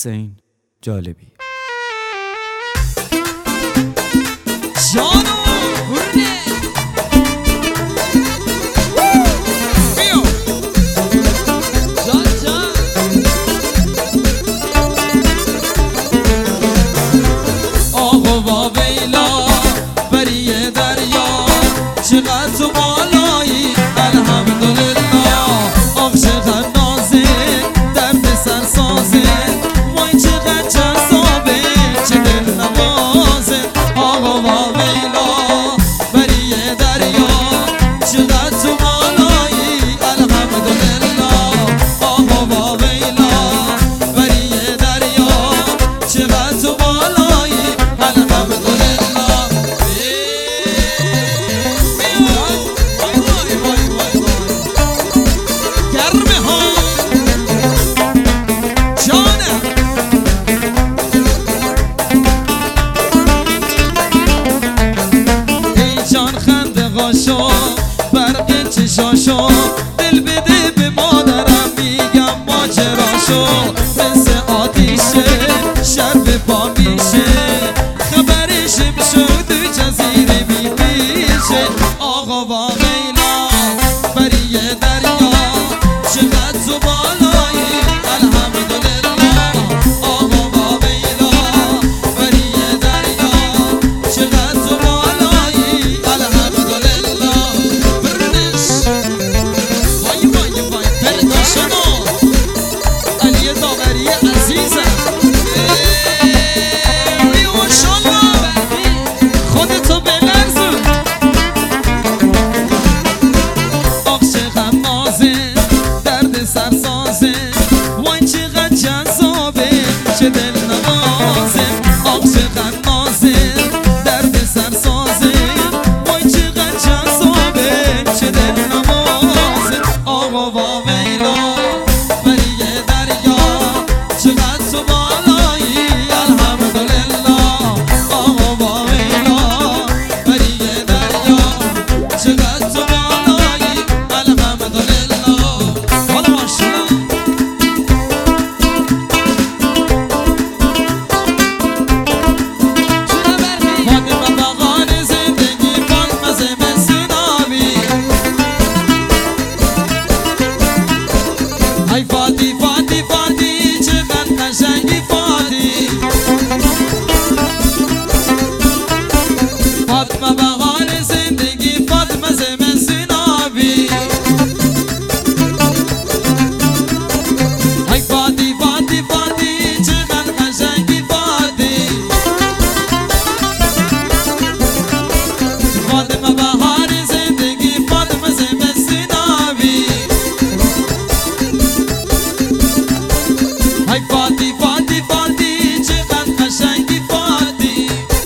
حسین جالبی. جانو برنه بیو جان جان آقا و ویلا بری دریا چقدر تو بالایی الحمدلله. آخ چقدر نازه درد سر سازه وای چقدر جذابه چه دل نوازه. آقا و ویلا بری دریا چقدر تو بالایی الحمدلله. آقا و ویلا بری دریا چقدر تو بالایی الحمدلله. گرمه ها جانم ای جان خنده غاشو برق چشاشو دل بده به مادرم میگم ماجراشو. مثل آتیشه شر به پا میشه خبرش شد جزیره میپیشه. آقا و ویلا بری دریا چقدر تو بالایی الحمدلله. آقا و ویلا بری دریا چقدر تو بالایی الحمدلله. برنش وای وای وای دلداشنو علی داوری عزیزم ماشاءالله خودتو بلرزون. آخ چقدر نازه درد سرسازه وای چقدر جذابه چه دل نوازه. آخ چقدر نازه درد سرسازه وای چقدر جذابه چه دل نوازه. آقا و ویلا بری دریا چقدر تو بالایی الحمدلله. آقا و ویلا بری دریا چقدر تو بالایی الحمدلله. حالا ماشاءالله فاطمه بغان زندگی فاطمه زمستونابی ای فاتی فاتی فاتی چقدر قشنگی فاتی. فاطمه بغان زندگی فاطمه زمستونابی ای فاتی فاتی فاتی چقدر قشنگی فاتی. فاطمه بهار زندگی فاطمه زمستونابی ای فاتی فاتی فاتی چقدر قشنگی فاتی.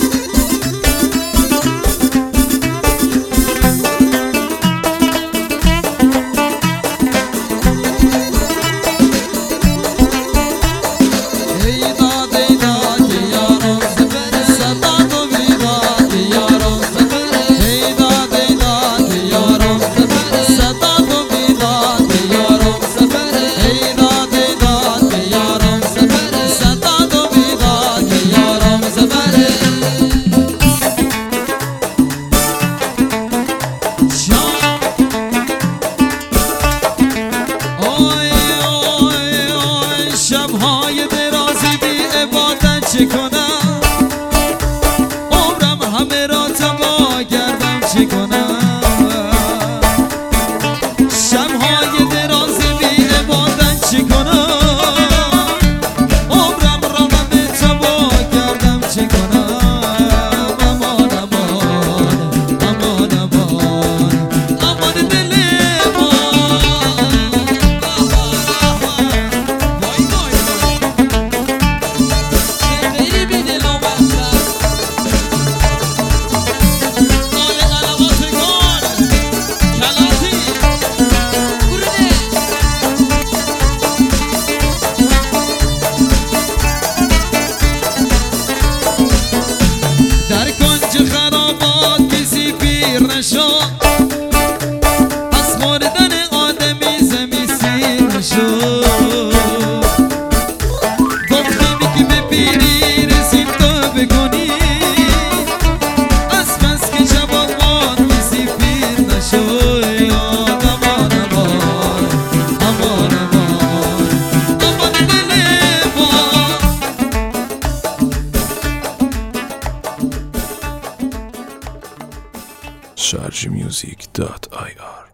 ای داد ای داد یارم سفر صداد و بیداد یارم سفر. ای داد ای داد یارم سفر صداد و بیداد یارم سفر. ای داد ای داد یارم سفر صداد و بیداد یارم سفر. جان اوی اوی اوی شب‌های درازی بی عبادت چه کنم عمرم همه را تباه کردم چه کنم. شب‌های درازی بی عبادت چه کنم عمرم را همه تباه کردم چه کنم. امان امان امان امان امان دل من وای وای خیلی بی دل و وحشت آل قلباتگان کلاتی برنش در کنج خرابات کسی پیر نشو از خوردن آدمی زمی سیر نشو. گفتیم sharjmusic.ir